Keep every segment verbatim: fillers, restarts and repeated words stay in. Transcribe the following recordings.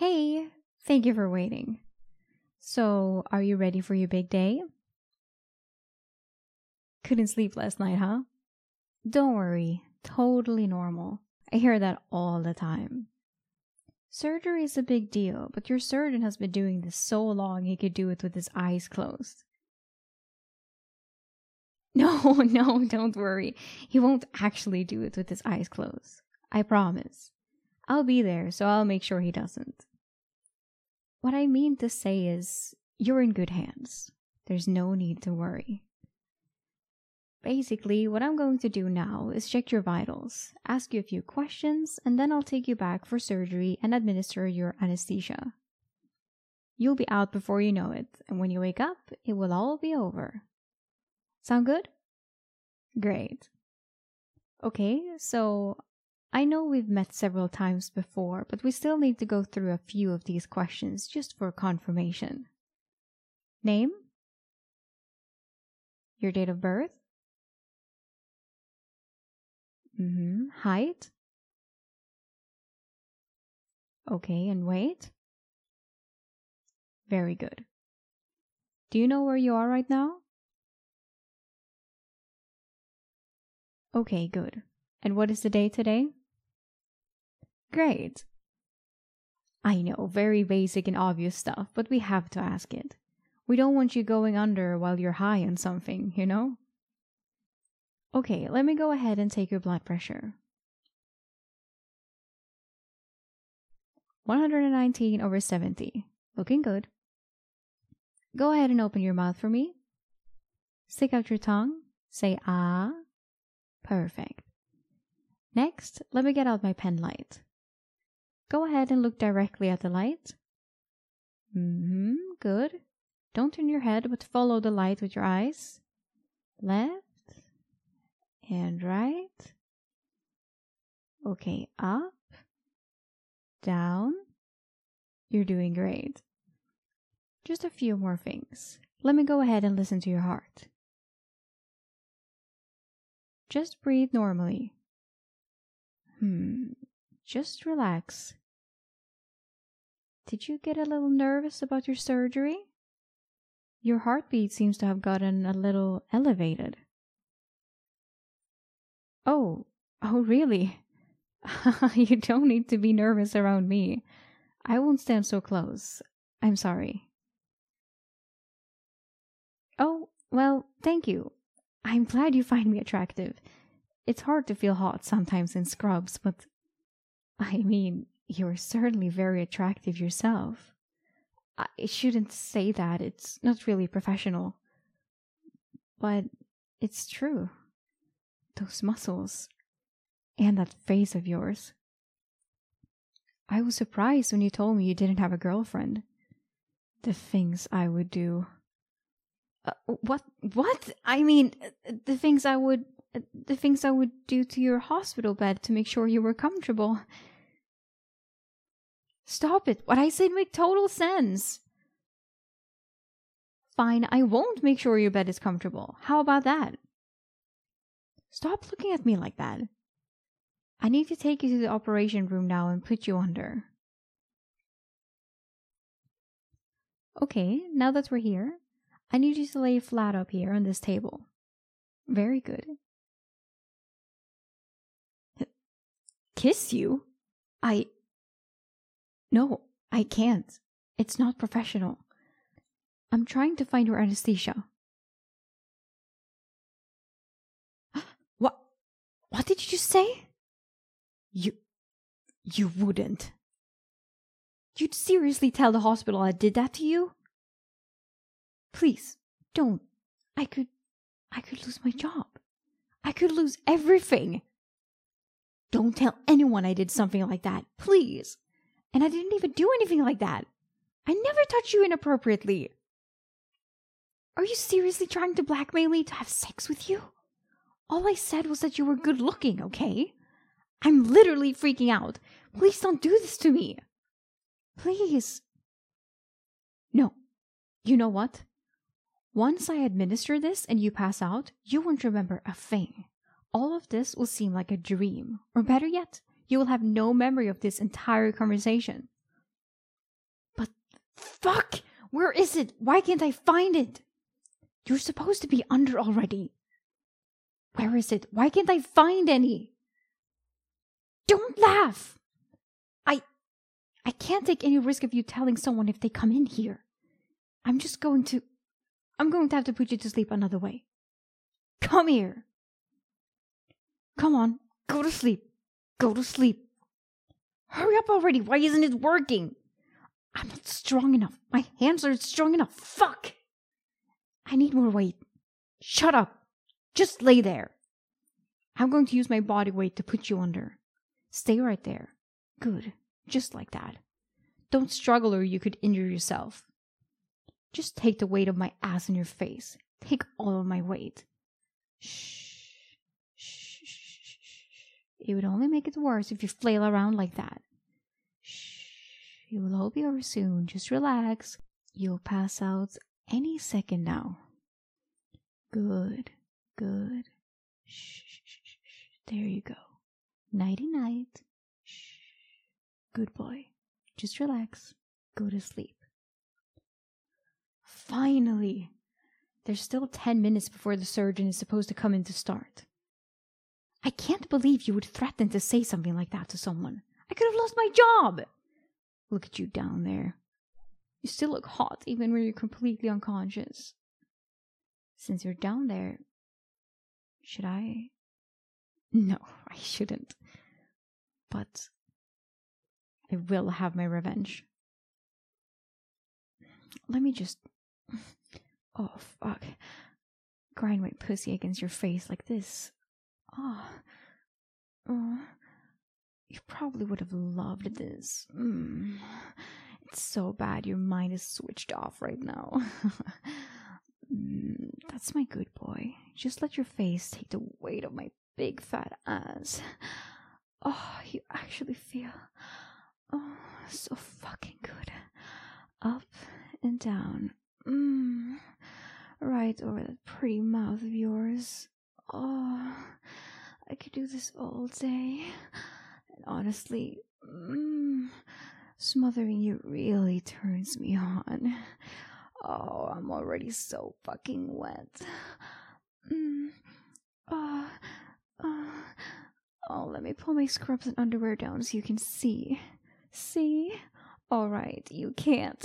Hey, thank you for waiting. So, are you ready for your big day? Couldn't sleep last night, huh? Don't worry, totally normal. I hear that all the time. Surgery is a big deal, but your surgeon has been doing this so long he could do it with his eyes closed. No, no, don't worry. He won't actually do it with his eyes closed. I promise. I'll be there, so I'll make sure he doesn't. What I mean to say is, you're in good hands. There's no need to worry. Basically, what I'm going to do now is check your vitals, ask you a few questions, and then I'll take you back for surgery and administer your anesthesia. You'll be out before you know it, and when you wake up, it will all be over. Sound good? Great. Okay, so I know we've met several times before, but we still need to go through a few of these questions just for confirmation. Name? Your date of birth? Mm-hmm. Height? Okay, and weight? Very good. Do you know where you are right now? Okay, good. And what is the day today? Great. I know, very basic and obvious stuff, but we have to ask it. We don't want you going under while you're high on something, you know? Okay, let me go ahead and take your blood pressure. one hundred nineteen over seventy. Looking good. Go ahead and open your mouth for me. Stick out your tongue. Say ah. Perfect. Next, let me get out my pen light. Go ahead and look directly at the light. Mm-hmm, good. Don't turn your head, but follow the light with your eyes. Left and right. Okay, up, down. You're doing great. Just a few more things. Let me go ahead and listen to your heart. Just breathe normally. Hmm, just relax. Did you get a little nervous about your surgery? Your heartbeat seems to have gotten a little elevated. Oh, oh really? You don't need to be nervous around me. I won't stand so close. I'm sorry. Oh, well, thank you. I'm glad you find me attractive. It's hard to feel hot sometimes in scrubs, but I mean, you're certainly very attractive yourself. I shouldn't say that. It's not really professional. But it's true. Those muscles. And that face of yours. I was surprised when you told me you didn't have a girlfriend. The things I would do. Uh, what? What? I mean, the things I would... The things I would do to your hospital bed to make sure you were comfortable. Stop it. What I said made total sense. Fine, I won't make sure your bed is comfortable. How about that? Stop looking at me like that. I need to take you to the operation room now and put you under. Okay, now that we're here, I need you to lay flat up here on this table. Very good. Kiss you? I... No, I can't. It's not professional. I'm trying to find your anesthesia. What? What did you just say? You... You wouldn't. You'd seriously tell the hospital I did that to you? Please, don't. I could... I could lose my job. I could lose everything. Don't tell anyone I did something like that, please. And I didn't even do anything like that. I never touched you inappropriately. Are you seriously trying to blackmail me to have sex with you? All I said was that you were good looking, okay? I'm literally freaking out. Please don't do this to me. Please. No. You know what? Once I administer this and you pass out, you won't remember a thing. All of this will seem like a dream. Or better yet, you will have no memory of this entire conversation. Fuck! Where is it? Why can't I find it? You're supposed to be under already. Where is it? Why can't I find any? Don't laugh! I... I can't take any risk of you telling someone if they come in here. I'm just going to... I'm going to have to put you to sleep another way. Come here. Come on, go to sleep. Go to sleep. Hurry up already. Why isn't it working? I'm not strong enough. My hands aren't strong enough. Fuck. I need more weight. Shut up. Just lay there. I'm going to use my body weight to put you under. Stay right there. Good. Just like that. Don't struggle or you could injure yourself. Just take the weight of my ass in your face. Take all of my weight. Shh. Shh. Shh. It would only make it worse if you flail around like that. Shh. It will all be over soon. Just relax. You'll pass out any second now. Good. Good. Shh. There you go. Nighty night. Shh. Good boy. Just relax. Go to sleep. Finally! There's still ten minutes before the surgeon is supposed to come in to start. I can't believe you would threaten to say something like that to someone. I could have lost my job! Look at you down there. You still look hot even when you're completely unconscious. Since you're down there, should I? No, I shouldn't. But I will have my revenge. Let me just... Oh, fuck. Grind my pussy against your face like this. Oh. Oh. You probably would have loved this. Mm. It's so bad your mind is switched off right now. mm, that's my good boy. Just let your face take the weight of my big fat ass. Oh, you actually feel... Oh, so fucking good. Up and down. Mmm. Right over that pretty mouth of yours. Oh, I could do this all day. And honestly, mmm, smothering you really turns me on. Oh, I'm already so fucking wet. Mmm. Oh, oh. Oh, let me pull my scrubs and underwear down so you can see. See? Alright, you can't.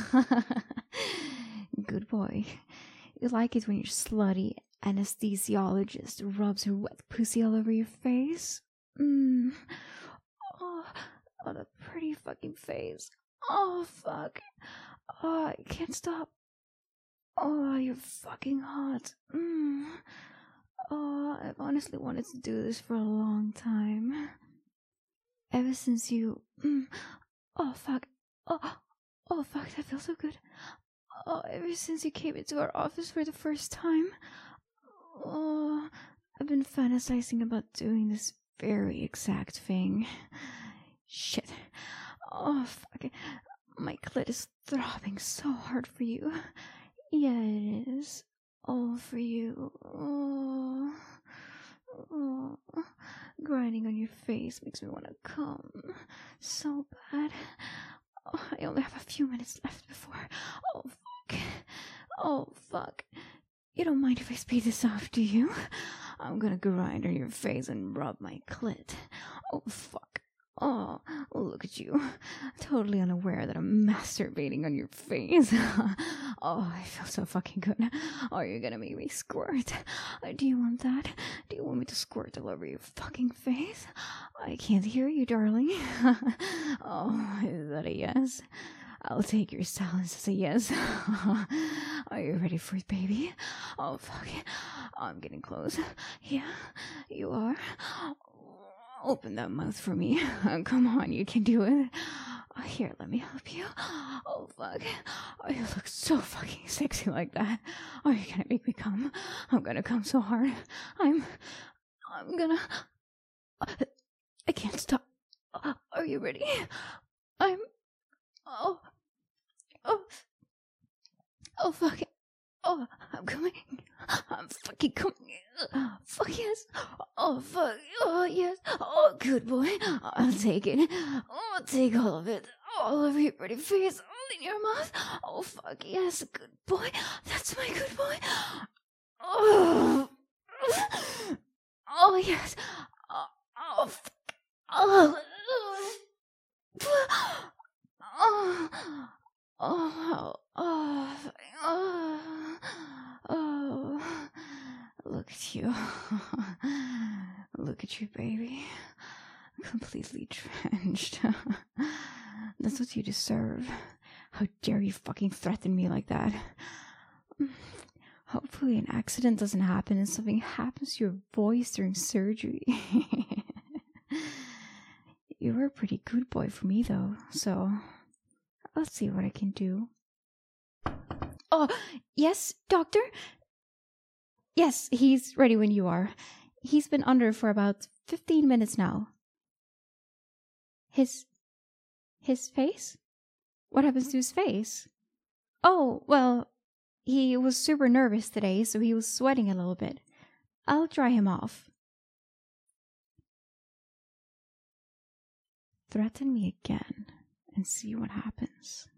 Good boy. You like it when your slutty anesthesiologist rubs her wet pussy all over your face? Mmm. Oh, oh, that pretty fucking face. Oh, fuck. Oh, I can't stop. Oh, you're fucking hot. Mmm. Oh, I've honestly wanted to do this for a long time. Ever since you... Mm, oh, fuck. Oh, oh, fuck, that feels so good. Oh, ever since you came into our office for the first time. Oh, I've been fantasizing about doing this very exact thing. Shit. Oh, fuck. My clit is throbbing so hard for you. Yeah, it is. All for you. Oh, oh, grinding on your face makes me want to come so bad. Oh, I only have a few minutes left before. Oh, fuck. Oh, fuck. You don't mind if I speed this up, do you? I'm gonna grind on your face and rub my clit. Oh, fuck. Oh, look at you. Totally unaware that I'm masturbating on your face. Oh, I feel so fucking good. Oh, you're gonna make me squirt. Do you want that? Do you want me to squirt all over your fucking face? I can't hear you, darling. Oh, is that a yes? I'll take your silence as a yes. Are you ready for it, baby? Oh, fuck. I'm getting close. Yeah, you are. Open that mouth for me. Come on, you can do it. Oh, here, let me help you. Oh, fuck. Oh, you look so fucking sexy like that. Oh, you're gonna make me come. I'm gonna come so hard. I'm... I'm gonna... I can't stop. Are you ready? I'm... Oh... Oh... Oh, fuck. Oh, I'm coming. I'm fucking coming. Fuck yes. Oh, fuck. Oh, yes. Oh, good boy. I'll take it. Oh, take all of it. all over your pretty face, all in your mouth. Oh, fuck, yes, good boy. That's my good boy. Oh, oh yes. Oh, oh, oh, oh, oh, oh, oh, oh. Look at you. Look at you, baby. Completely drenched. That's what you deserve. How dare you fucking threaten me like that? Hopefully an accident doesn't happen and something happens to your voice during surgery. You were a pretty good boy for me, though, so let's see what I can do. Oh, yes, doctor? Yes, he's ready when you are. He's been under for about fifteen minutes now. His... his face? What happens to his face? Oh, well, he was super nervous today, so he was sweating a little bit. I'll dry him off. Threaten me again and see what happens.